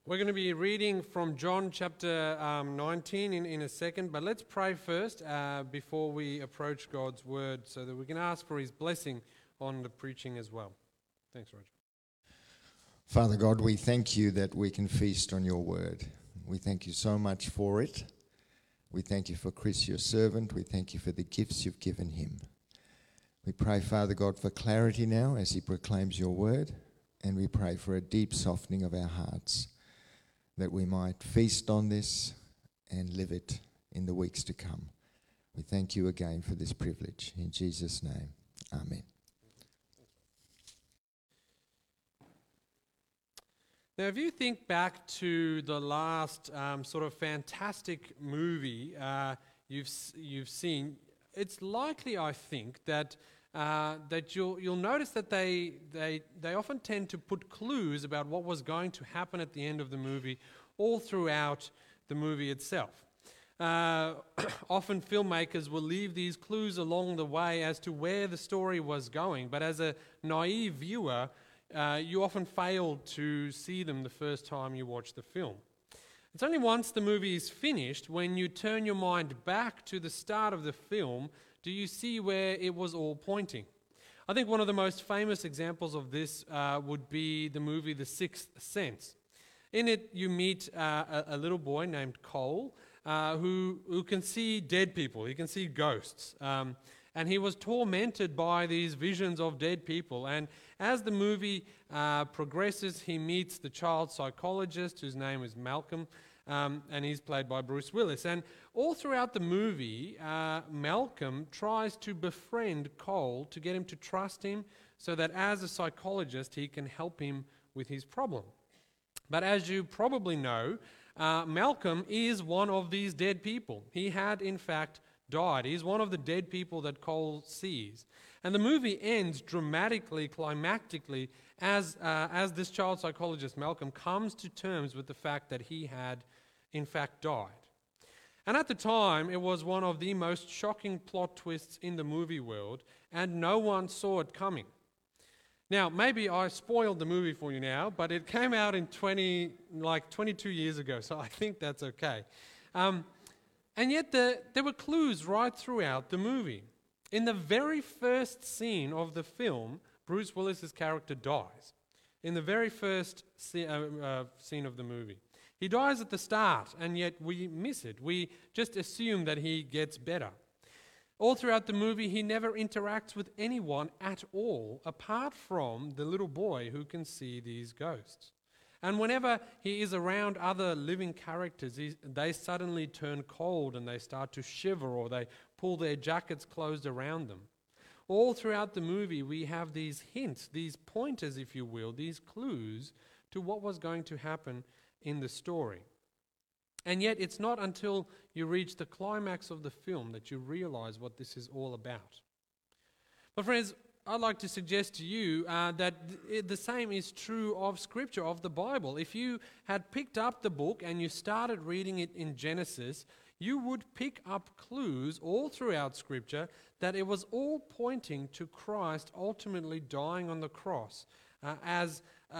We're going to be reading from John chapter 19 in a second, but let's pray first before we approach God's word so that we can ask for his blessing on the preaching as well. Thanks, Roger. Father God, we thank you that we can feast on your word. We thank you so much for it. We thank you for Chris, your servant. We thank you for the gifts you've given him. We pray, Father God, for clarity now as he proclaims your word, and we pray for a deep softening of our hearts, that we might feast on this and live it in the weeks to come. We thank you again for this privilege. In Jesus' name, amen. Now, if you think back to the last sort of fantastic movie you've seen, it's likely, I think, that you'll notice that they often tend to put clues about what was going to happen at the end of the movie all throughout the movie itself. Often filmmakers will leave these clues along the way as to where the story was going, but as a naive viewer, you often fail to see them the first time you watch the film. It's only once the movie is finished, when you turn your mind back to the start of the film, do you see where it was all pointing. I think one of the most famous examples of this would be the movie The Sixth Sense. In it, you meet a little boy named Cole who can see dead people. He can see ghosts. And he was tormented by these visions of dead people. And as the movie progresses, he meets the child psychologist, whose name is Malcolm, and he's played by Bruce Willis. And all throughout the movie, Malcolm tries to befriend Cole to get him to trust him so that as a psychologist, he can help him with his problem. But as you probably know, Malcolm is one of these dead people. He had, in fact, died. He's one of the dead people that Cole sees. And the movie ends dramatically, climactically, as this child psychologist, Malcolm, comes to terms with the fact that he had, in fact, died. And at the time, it was one of the most shocking plot twists in the movie world, and no one saw it coming. Now, maybe I spoiled the movie for you now, but it came out in 22 years ago, so I think that's okay. And yet there were clues right throughout the movie. In the very first scene of the film, Bruce Willis's character dies. In the very first scene of the movie. He dies at the start, and yet we miss it. We just assume that he gets better. All throughout the movie, he never interacts with anyone at all, apart from the little boy who can see these ghosts. And whenever he is around other living characters, they suddenly turn cold and they start to shiver, or they pull their jackets closed around them. All throughout the movie, we have these hints, these pointers, if you will, these clues to what was going to happen in the story. And yet it's not until you reach the climax of the film that you realize what this is all about. But friends, I'd like to suggest to you that the same is true of Scripture, of the Bible. If you had picked up the book and you started reading it in Genesis, you would pick up clues all throughout Scripture that it was all pointing to Christ ultimately dying on the cross, as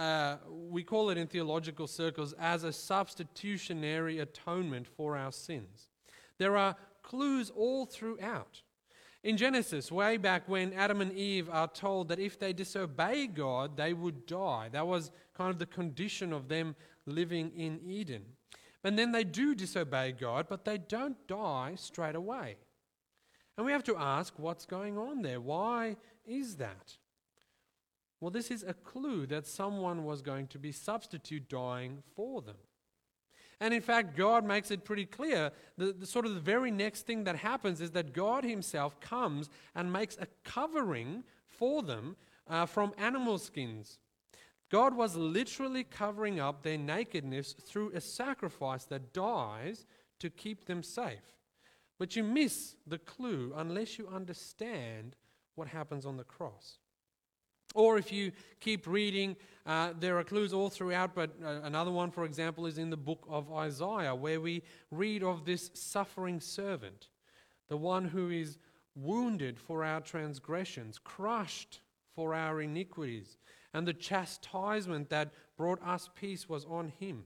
we call it in theological circles, as a substitutionary atonement for our sins. There are clues all throughout. In Genesis, way back when Adam and Eve are told that if they disobey God, they would die. That was kind of the condition of them living in Eden. And then they do disobey God, but they don't die straight away. And we have to ask, what's going on there? Why is that? Well, this is a clue that someone was going to be substitute dying for them. And in fact, God makes it pretty clear. The sort of the very next thing that happens is that God himself comes and makes a covering for them from animal skins. God was literally covering up their nakedness through a sacrifice that dies to keep them safe. But you miss the clue unless you understand what happens on the cross. Or if you keep reading, there are clues all throughout, but another one, for example, is in the book of Isaiah, where we read of this suffering servant, the one who is wounded for our transgressions, crushed for our iniquities, and the chastisement that brought us peace was on him.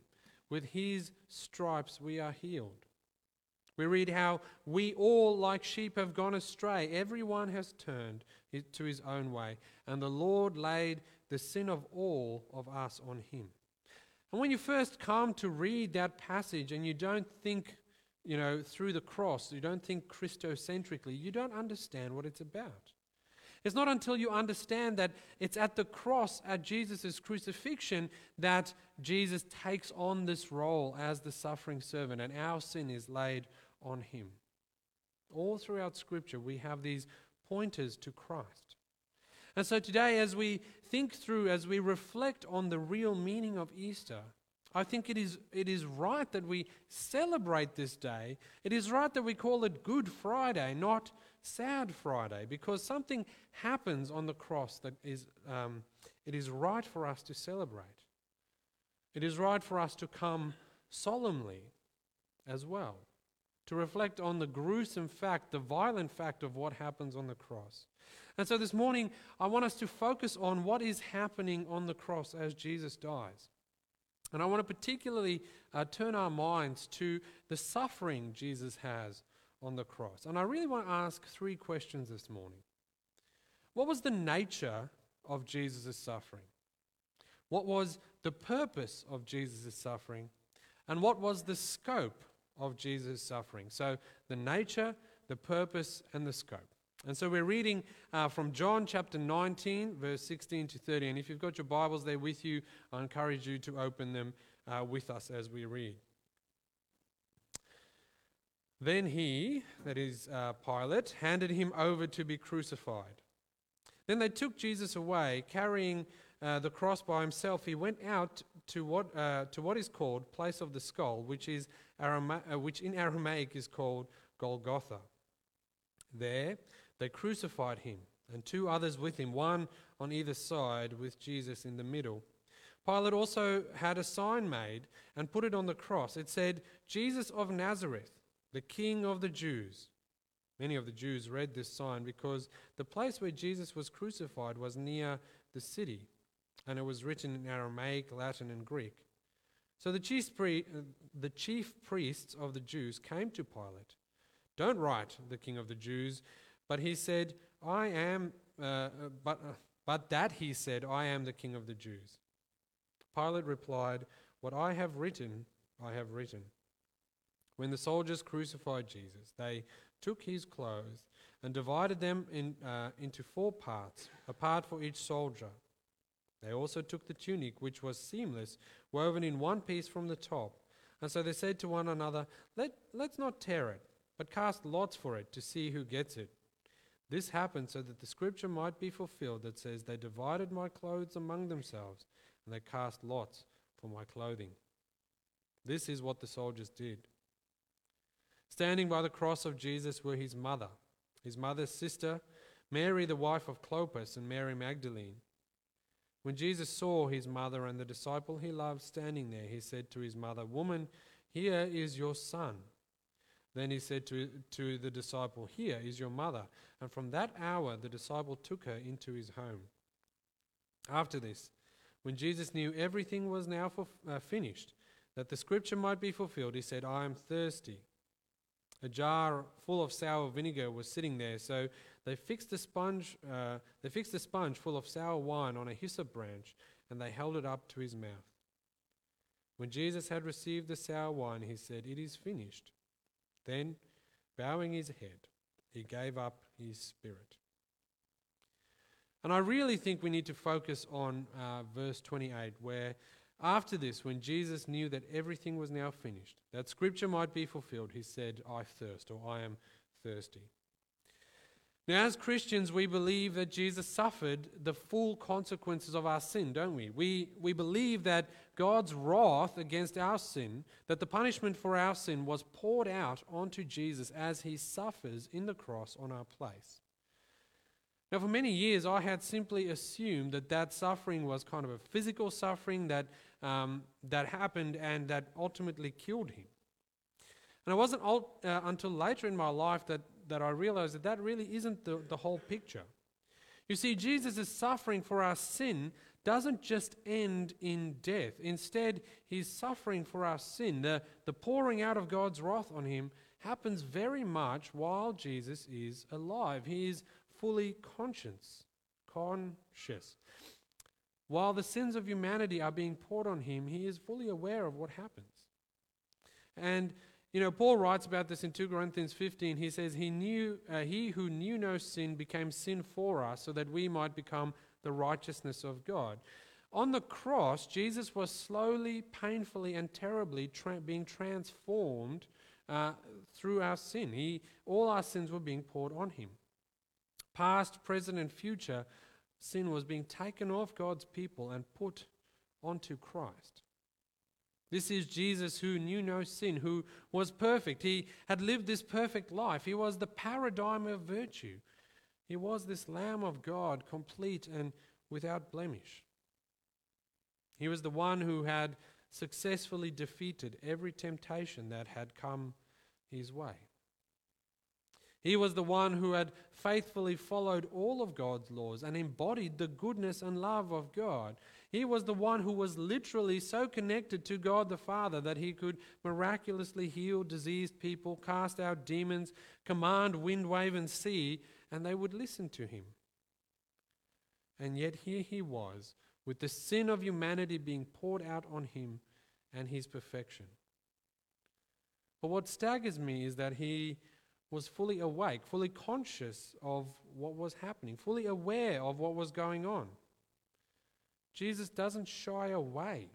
with his stripes we are healed. We read how we all like sheep have gone astray. Everyone has turned to his own way, and the Lord laid the sin of all of us on him. And when you first come to read that passage and you don't think, through the cross, you don't think Christocentrically, you don't understand what it's about. It's not until you understand that it's at the cross, at Jesus' crucifixion, that Jesus takes on this role as the suffering servant, and our sin is laid on him. All throughout Scripture, we have these pointers to Christ. And so today, as we think through, as we reflect on the real meaning of Easter, I think it is right that we celebrate this day. It is right that we call it Good Friday, not Sad Friday, because something happens on the cross that it is right for us to celebrate. It is right for us to come solemnly as well, to reflect on the gruesome fact, the violent fact of what happens on the cross. And so this morning, I want us to focus on what is happening on the cross as Jesus dies. And I want to particularly turn our minds to the suffering Jesus has on the cross. And I really want to ask 3 questions this morning. What was the nature of Jesus' suffering? What was the purpose of Jesus' suffering? And what was the scope of Jesus' suffering? So the nature, the purpose, and the scope. And so we're reading from John chapter 19, verse 16 to 30. And if you've got your Bibles there with you, I encourage you to open them with us as we read. Then he, that is Pilate, handed him over to be crucified. Then they took Jesus away, carrying the cross by himself. He went out to what is called Place of the Skull, which in Aramaic is called Golgotha. There they crucified him, and 2 others with him, one on either side, with Jesus in the middle. Pilate also had a sign made and put it on the cross. It said, "Jesus of Nazareth, the King of the Jews." Many of the Jews read this sign because the place where Jesus was crucified was near the city, and it was written in Aramaic, Latin, and Greek. So the chief priests of the Jews came to Pilate. "Don't write the King of the Jews," but he said, "I am." But that he said, "I am the King of the Jews." Pilate replied, "What I have written, I have written." When the soldiers crucified Jesus, they took his clothes and divided them into 4 parts, a part for each soldier. They also took the tunic, which was seamless, woven in one piece from the top. And so they said to one another, Let's not tear it, but cast lots for it to see who gets it. This happened so that the scripture might be fulfilled that says, "They divided my clothes among themselves, and they cast lots for my clothing." This is what the soldiers did. Standing by the cross of Jesus were his mother's sister, Mary the wife of Clopas, and Mary Magdalene. When Jesus saw his mother and the disciple he loved standing there, he said to his mother, "Woman, here is your son." Then he said to the disciple, "Here is your mother." And from that hour the disciple took her into his home. After this, when Jesus knew everything was now finished, that the scripture might be fulfilled, he said, "I am thirsty." A jar full of sour vinegar was sitting there, so they fixed a sponge full of sour wine on a hyssop branch, and they held it up to his mouth. When Jesus had received the sour wine, he said, "It is finished." Then, bowing his head, he gave up his spirit. And I really think we need to focus on verse 28, where after this, when Jesus knew that everything was now finished, that scripture might be fulfilled, he said, "I thirst," or "I am thirsty." Now, as Christians, we believe that Jesus suffered the full consequences of our sin, don't we? We believe that God's wrath against our sin, that the punishment for our sin was poured out onto Jesus as he suffers in the cross on our place. Now, for many years, I had simply assumed that suffering was kind of a physical suffering that happened and that ultimately killed him. And it wasn't until later in my life that I realized that really isn't the whole picture. You see, Jesus' suffering for our sin doesn't just end in death. Instead, his suffering for our sin, the pouring out of God's wrath on him, happens very much while Jesus is alive. He is fully conscious. While the sins of humanity are being poured on him, he is fully aware of what happens. And Paul writes about this in 2 Corinthians 15. He says, he who knew no sin became sin for us, so that we might become the righteousness of God. On the cross, Jesus was slowly, painfully, and terribly being transformed through our sin. All our sins were being poured on him. Past, present, and future, sin was being taken off God's people and put onto Christ. This is Jesus who knew no sin, who was perfect. He had lived this perfect life. He was the paradigm of virtue. He was this Lamb of God, complete and without blemish. He was the one who had successfully defeated every temptation that had come his way. He was the one who had faithfully followed all of God's laws and embodied the goodness and love of God. He was the one who was literally so connected to God the Father that he could miraculously heal diseased people, cast out demons, command wind, wave, and sea, and they would listen to him. And yet here he was, with the sin of humanity being poured out on him and his perfection. But what staggers me is that he was fully awake, fully conscious of what was happening, fully aware of what was going on. Jesus doesn't shy away.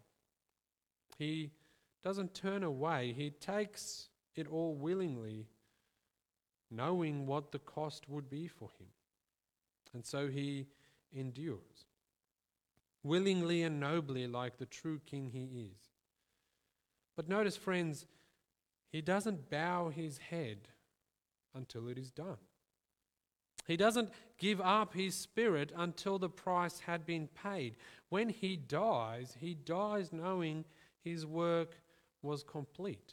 He doesn't turn away. He takes it all willingly, knowing what the cost would be for him. And so he endures, willingly and nobly, like the true king he is. But notice, friends, he doesn't bow his head until it is done. He doesn't give up his spirit until the price had been paid. When he dies knowing his work was complete.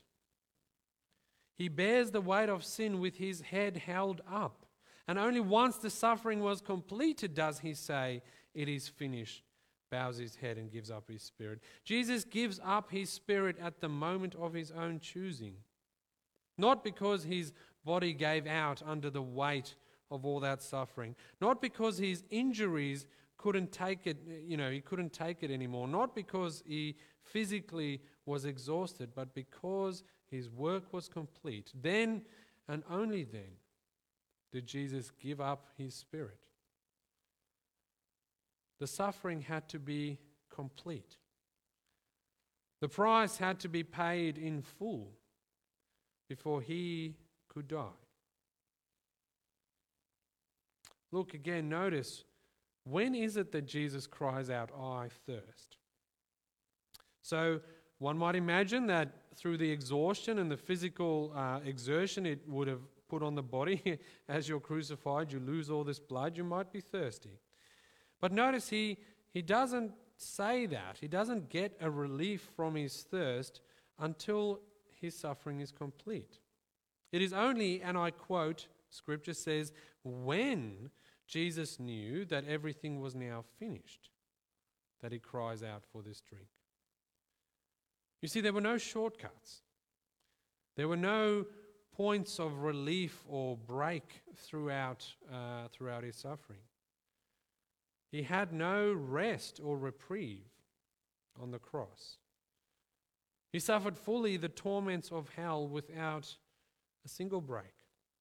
He bears the weight of sin with his head held up. And only once the suffering was completed does he say, "It is finished," bows his head and gives up his spirit. Jesus gives up his spirit at the moment of his own choosing. Not because his body gave out under the weight of all that suffering. Not because his injuries couldn't take it, he couldn't take it anymore. Not because he physically was exhausted, but because his work was complete. Then and only then did Jesus give up his spirit. The suffering had to be complete. The price had to be paid in full before he could die. Look again, notice, when is it that Jesus cries out, "I thirst"? So one might imagine that through the exhaustion and the physical exertion it would have put on the body, as you're crucified, you lose all this blood, you might be thirsty. But notice he doesn't say that. He doesn't get a relief from his thirst until his suffering is complete. It is only, and I quote, Scripture says, when Jesus knew that everything was now finished, that he cries out for this drink. You see, there were no shortcuts. There were no points of relief or break throughout his suffering. He had no rest or reprieve on the cross. He suffered fully the torments of hell without a single break.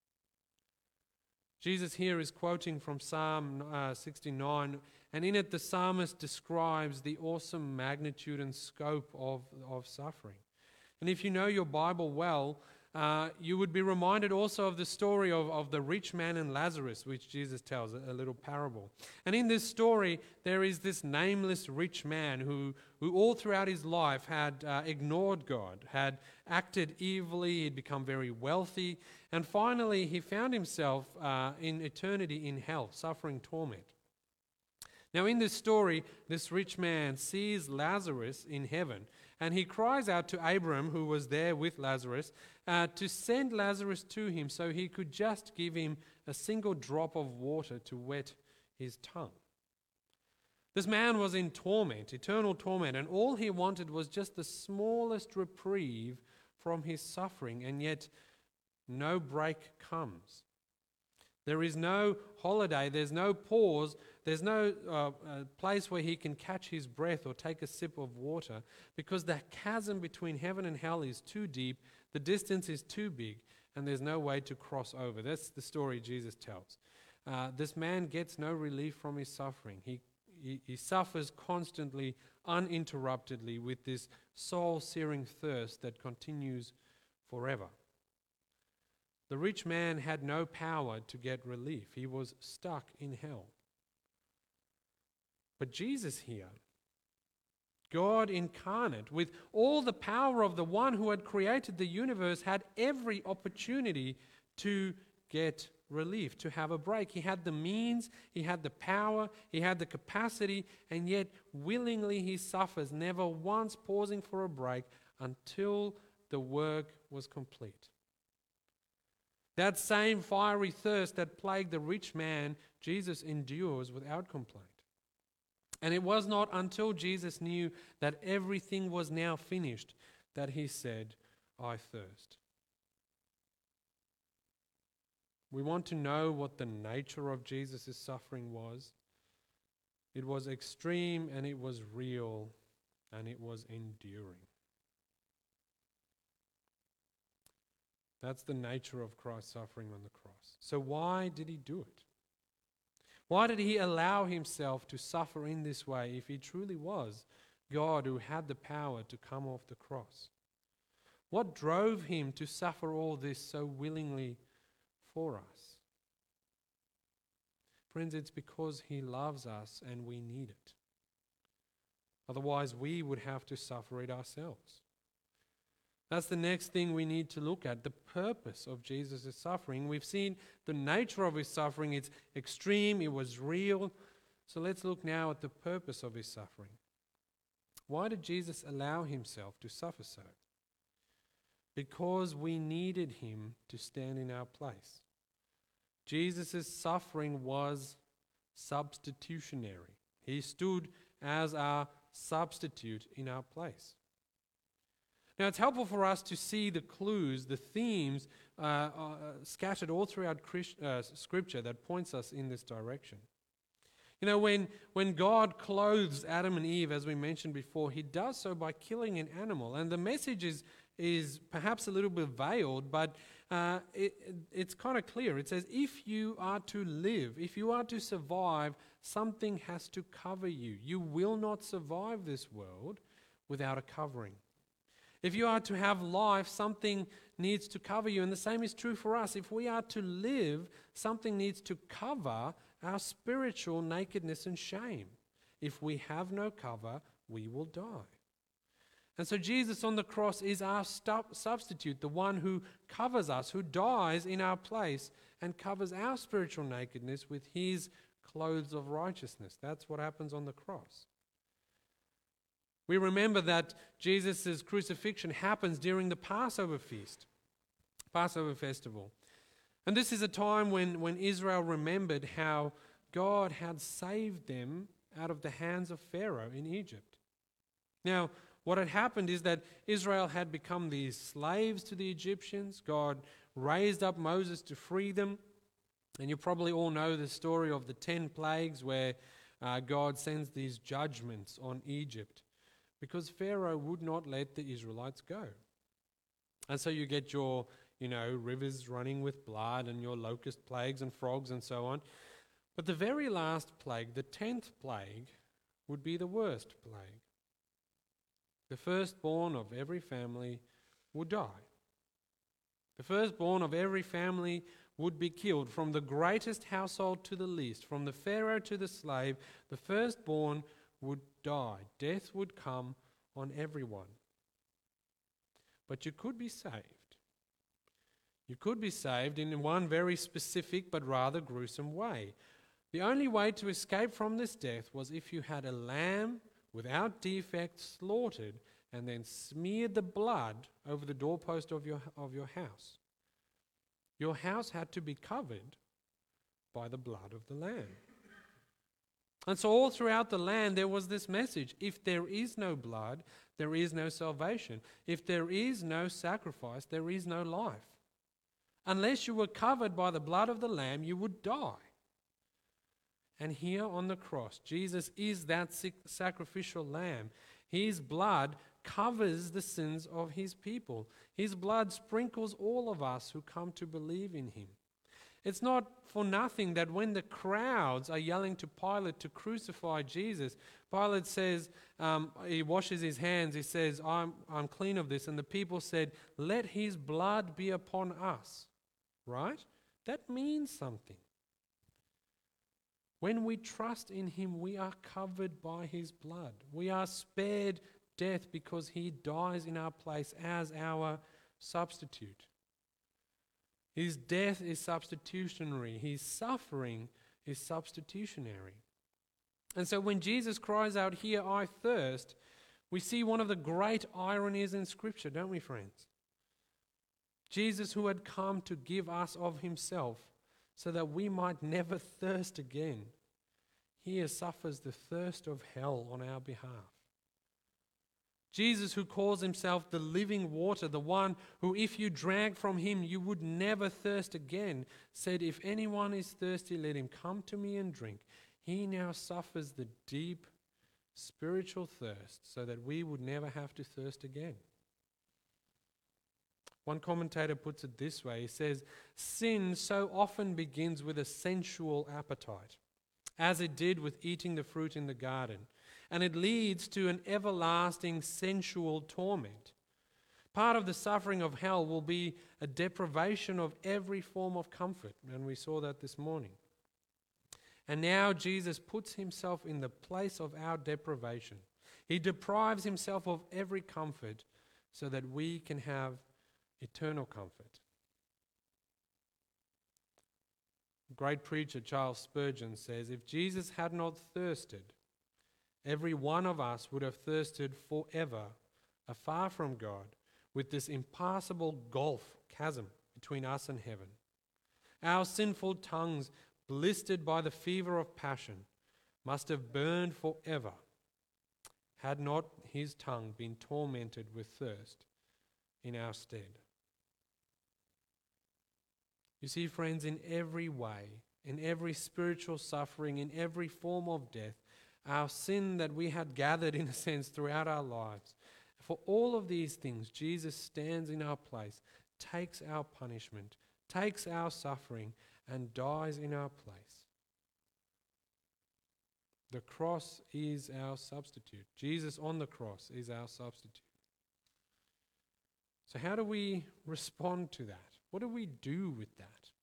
Jesus here is quoting from Psalm 69, and in it the psalmist describes the awesome magnitude and scope of suffering. And if you know your Bible well, you would be reminded also of the story of the rich man and Lazarus, which Jesus tells, a little parable. And in this story, there is this nameless rich man who all throughout his life had ignored God, had acted evilly, he'd become very wealthy, and finally he found himself in eternity in hell, suffering torment. Now in this story, this rich man sees Lazarus in heaven, and he cries out to Abraham, who was there with Lazarus, to send Lazarus to him so he could just give him a single drop of water to wet his tongue. This man was in torment, eternal torment, and all he wanted was just the smallest reprieve from his suffering, and yet no break comes. There is no holiday, there's no pause, there's no place where he can catch his breath or take a sip of water, because the chasm between heaven and hell is too deep, the distance is too big, and there's no way to cross over. That's the story Jesus tells. This man gets no relief from his suffering. He suffers constantly, uninterruptedly, with this soul-searing thirst that continues forever. The rich man had no power to get relief. He was stuck in hell. But Jesus here, God incarnate, with all the power of the one who had created the universe, had every opportunity to get relief, to have a break. He had the means, he had the power, he had the capacity, and yet willingly he suffers, never once pausing for a break until the work was complete. That same fiery thirst that plagued the rich man, Jesus endures without complaint. And it was not until Jesus knew that everything was now finished that he said, "I thirst." We want to know what the nature of Jesus' suffering was. It was extreme, and it was real, and it was enduring. That's the nature of Christ's suffering on the cross. So why did he do it? Why did he allow himself to suffer in this way if he truly was God who had the power to come off the cross? What drove him to suffer all this so willingly for us? Friends, it's because he loves us and we need it. Otherwise, we would have to suffer it ourselves. That's the next thing we need to look at, the purpose of Jesus' suffering. We've seen the nature of his suffering. It's extreme, it was real. So let's look now at the purpose of his suffering. Why did Jesus allow himself to suffer so? Because we needed him to stand in our place. Jesus' suffering was substitutionary. He stood as our substitute in our place. Now, it's helpful for us to see the clues, the themes scattered all throughout Scripture that points us in this direction. You know, when God clothes Adam and Eve, as we mentioned before, he does so by killing an animal. And the message is perhaps a little bit veiled, but it's kind of clear. It says, if you are to live, if you are to survive, something has to cover you. You will not survive this world without a covering. If you are to have life, something needs to cover you. And the same is true for us. If we are to live, something needs to cover our spiritual nakedness and shame. If we have no cover, we will die. And so Jesus on the cross is our substitute, the one who covers us, who dies in our place and covers our spiritual nakedness with his clothes of righteousness. That's what happens on the cross. We remember that Jesus' crucifixion happens during the Passover festival. And this is a time when Israel remembered how God had saved them out of the hands of Pharaoh in Egypt. Now, what had happened is that Israel had become these slaves to the Egyptians. God raised up Moses to free them. And you probably all know the story of the 10 plagues where God sends these judgments on Egypt, because Pharaoh would not let the Israelites go. And so you get your, rivers running with blood and your locust plagues and frogs and so on. But the very last plague, the 10th plague, would be the worst plague. The firstborn of every family would die. The firstborn of every family would be killed, from the greatest household to the least, from the Pharaoh to the slave. The firstborn would die. Death would come on everyone. But you could be saved. You could be saved in one very specific but rather gruesome way. The only way to escape from this death was if you had a lamb without defect slaughtered and then smeared the blood over the doorpost of your house. Your house had to be covered by the blood of the lamb. And so all throughout the land there was this message: if there is no blood, there is no salvation. If there is no sacrifice, there is no life. Unless you were covered by the blood of the Lamb, you would die. And here on the cross, Jesus is that sacrificial lamb. His blood covers the sins of his people. His blood sprinkles all of us who come to believe in him. It's not for nothing that when the crowds are yelling to Pilate to crucify Jesus, Pilate says, he washes his hands, he says, I'm clean of this. And the people said, let his blood be upon us. Right? That means something. When we trust in him, we are covered by his blood. We are spared death because he dies in our place as our substitute. His death is substitutionary. His suffering is substitutionary. And so when Jesus cries out, "Here, I thirst," we see one of the great ironies in Scripture, don't we, friends? Jesus, who had come to give us of himself so that we might never thirst again, here suffers the thirst of hell on our behalf. Jesus, who calls himself the living water, the one who if you drank from him you would never thirst again, said, "If anyone is thirsty, let him come to me and drink." He now suffers the deep spiritual thirst so that we would never have to thirst again. One commentator puts it this way. He says, sin so often begins with a sensual appetite, as it did with eating the fruit in the garden, and it leads to an everlasting sensual torment. Part of the suffering of hell will be a deprivation of every form of comfort, and we saw that this morning. And now Jesus puts himself in the place of our deprivation. He deprives himself of every comfort so that we can have eternal comfort. Great preacher Charles Spurgeon says, "If Jesus had not thirsted, every one of us would have thirsted forever, afar from God, with this impassable gulf, chasm between us and heaven. Our sinful tongues, blistered by the fever of passion, must have burned forever, had not his tongue been tormented with thirst in our stead." You see, friends, in every way, in every spiritual suffering, in every form of death, our sin that we had gathered, in a sense, throughout our lives, for all of these things, Jesus stands in our place, takes our punishment, takes our suffering, and dies in our place. The cross is our substitute. Jesus on the cross is our substitute. So how do we respond to that? What do we do with that?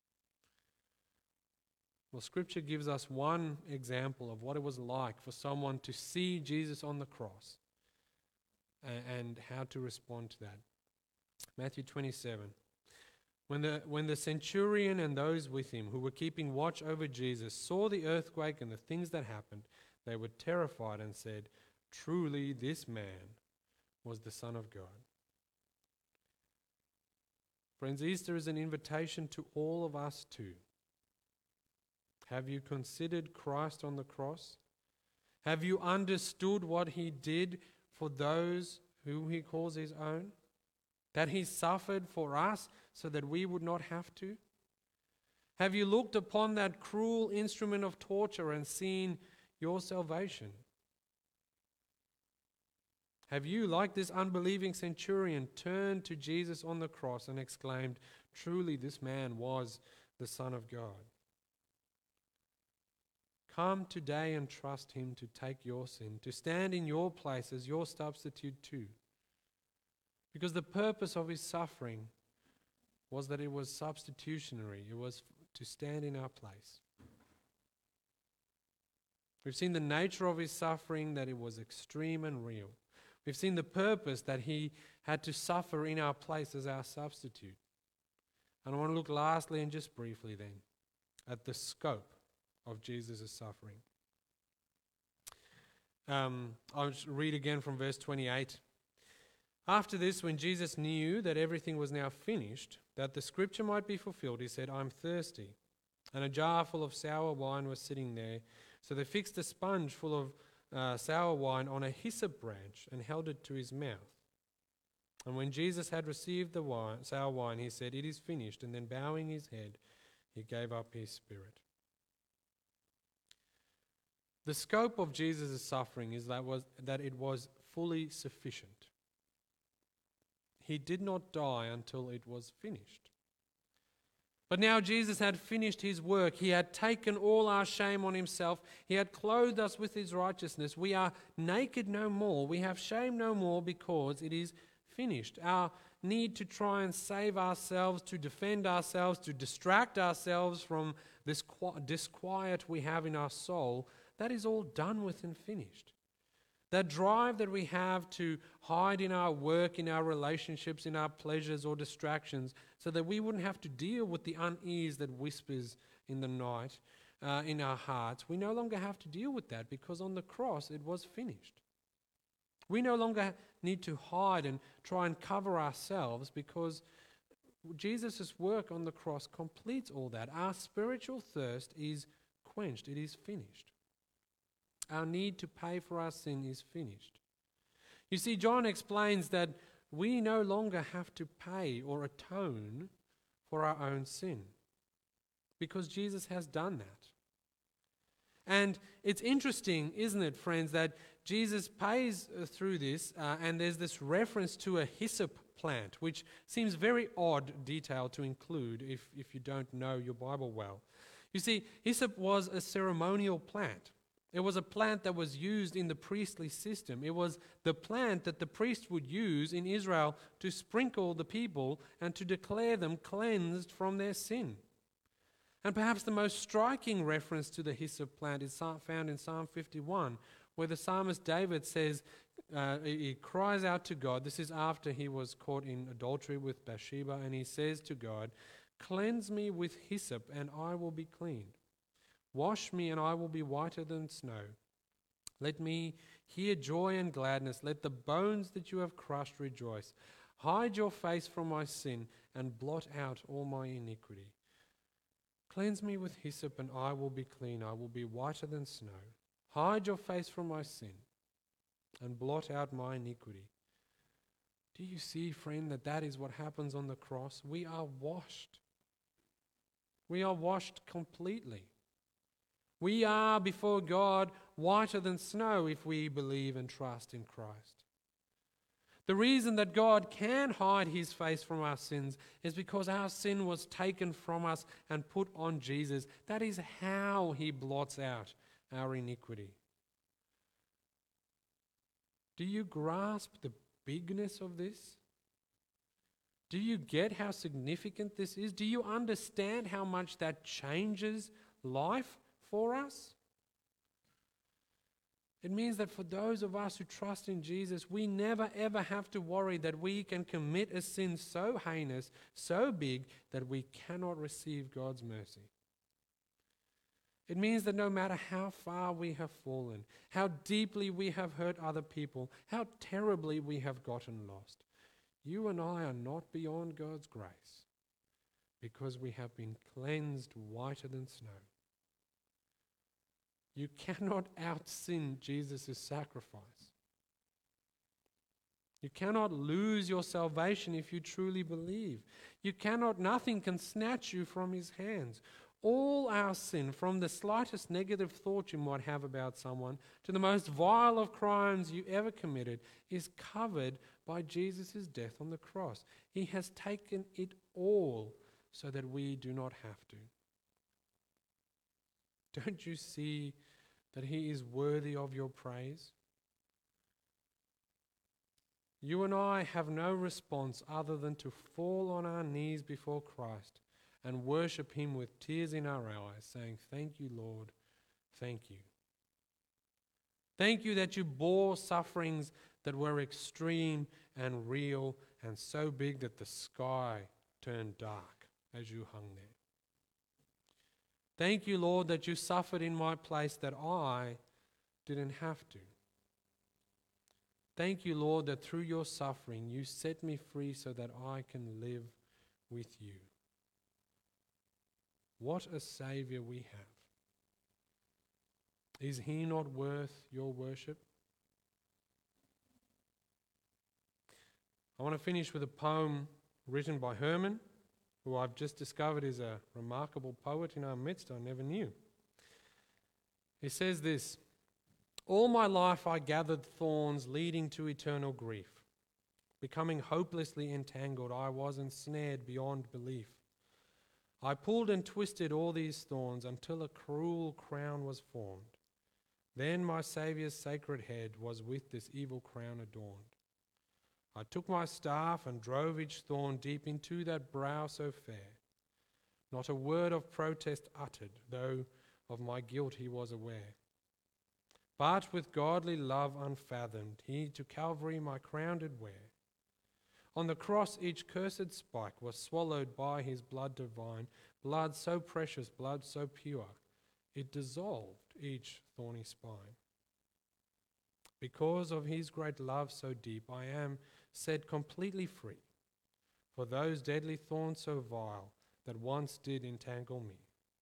Well, Scripture gives us one example of what it was like for someone to see Jesus on the cross and how to respond to that. Matthew 27. When the centurion and those with him who were keeping watch over Jesus saw the earthquake and the things that happened, they were terrified and said, "Truly this man was the Son of God." Friends, Easter is an invitation to all of us too. Have you considered Christ on the cross? Have you understood what he did for those whom he calls his own? That he suffered for us so that we would not have to? Have you looked upon that cruel instrument of torture and seen your salvation? Have you, like this unbelieving centurion, turned to Jesus on the cross and exclaimed, "Truly this man was the Son of God"? Come today and trust him to take your sin, to stand in your place as your substitute too. Because the purpose of his suffering was that it was substitutionary. It was to stand in our place. We've seen the nature of his suffering, that it was extreme and real. We've seen the purpose, that he had to suffer in our place as our substitute. And I want to look lastly and just briefly then at the scope of Jesus' suffering. I'll read again from verse 28. After this, when Jesus knew that everything was now finished, that the scripture might be fulfilled, he said, "I'm thirsty." And a jar full of sour wine was sitting there, So they fixed a sponge full of sour wine on a hyssop branch and held it to his mouth. And when Jesus had received the sour wine, he said, "It is finished." And then bowing his head, he gave up his spirit. The scope of Jesus' suffering is that it was fully sufficient. He did not die until it was finished. But now Jesus had finished his work. He had taken all our shame on himself. He had clothed us with his righteousness. We are naked no more. We have shame no more because it is finished. Our need to try and save ourselves, to defend ourselves, to distract ourselves from this disquiet we have in our soul, that is all done with and finished. That drive that we have to hide in our work, in our relationships, in our pleasures or distractions, so that we wouldn't have to deal with the unease that whispers in the night in our hearts, we no longer have to deal with that because on the cross it was finished. We no longer need to hide and try and cover ourselves because Jesus' work on the cross completes all that. Our spiritual thirst is quenched. It is finished. Our need to pay for our sin is finished. You see, John explains that we no longer have to pay or atone for our own sin because Jesus has done that. And it's interesting, isn't it, friends, that Jesus pays through this, and there's this reference to a hyssop plant, which seems very odd detail to include if you don't know your Bible well. You see, hyssop was a ceremonial plant. It was a plant that was used in the priestly system. It was the plant that the priest would use in Israel to sprinkle the people and to declare them cleansed from their sin. And perhaps the most striking reference to the hyssop plant is found in Psalm 51, where the psalmist David says, he cries out to God. This is after he was caught in adultery with Bathsheba, and he says to God, "Cleanse me with hyssop, and I will be clean. Wash me, and I will be whiter than snow. Let me hear joy and gladness. Let the bones that you have crushed rejoice. Hide your face from my sin, and blot out all my iniquity. Cleanse me with hyssop, and I will be clean. I will be whiter than snow. Hide your face from my sin, and blot out my iniquity." Do you see, friend, that is what happens on the cross? We are washed. We are washed completely. We are before God whiter than snow if we believe and trust in Christ. The reason that God can hide his face from our sins is because our sin was taken from us and put on Jesus. That is how he blots out our iniquity. Do you grasp the bigness of this? Do you get how significant this is? Do you understand how much that changes life for us? It means that for those of us who trust in Jesus, we never ever have to worry that we can commit a sin so heinous, so big, that we cannot receive God's mercy. It means that no matter how far we have fallen, how deeply we have hurt other people, how terribly we have gotten lost, you and I are not beyond God's grace because we have been cleansed whiter than snow. You cannot out-sin Jesus' sacrifice. You cannot lose your salvation if you truly believe. Nothing can snatch you from his hands. All our sin, from the slightest negative thought you might have about someone to the most vile of crimes you ever committed, is covered by Jesus' death on the cross. He has taken it all so that we do not have to. Don't you see that he is worthy of your praise? You and I have no response other than to fall on our knees before Christ and worship him with tears in our eyes, saying, "Thank you, Lord, thank you. Thank you that you bore sufferings that were extreme and real and so big that the sky turned dark as you hung there. Thank you, Lord, that you suffered in my place that I didn't have to. Thank you, Lord, that through your suffering you set me free so that I can live with you." What a Savior we have. Is he not worth your worship? I want to finish with a poem written by Herman, who I've just discovered is a remarkable poet in our midst. I never knew. He says this: "All my life I gathered thorns leading to eternal grief. Becoming hopelessly entangled, I was ensnared beyond belief. I pulled and twisted all these thorns until a cruel crown was formed. Then my Saviour's sacred head was with this evil crown adorned. I took my staff and drove each thorn deep into that brow so fair. Not a word of protest uttered, though of my guilt he was aware. But with godly love unfathomed, he to Calvary my crown did wear. On the cross each cursed spike was swallowed by his blood divine, blood so precious, blood so pure, it dissolved each thorny spine. Because of his great love so deep, I am set completely free for those deadly thorns so vile that once did entangle me."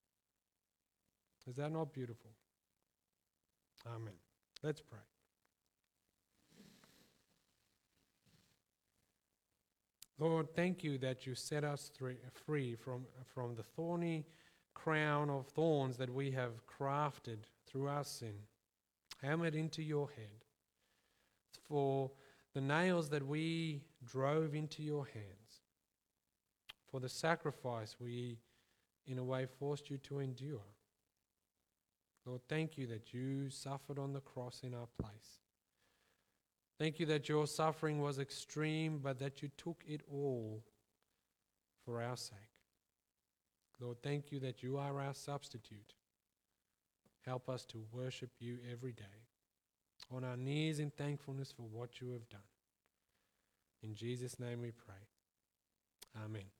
Is that not beautiful? Amen. Let's pray. Lord, thank you that you set us free from the thorny crown of thorns that we have crafted through our sin, hammered into your head, for the nails that we drove into your hands, for the sacrifice we, in a way, forced you to endure. Lord, thank you that you suffered on the cross in our place. Thank you that your suffering was extreme, but that you took it all for our sake. Lord, thank you that you are our substitute. Help us to worship you every day, on our knees in thankfulness for what you have done. In Jesus' name we pray. Amen.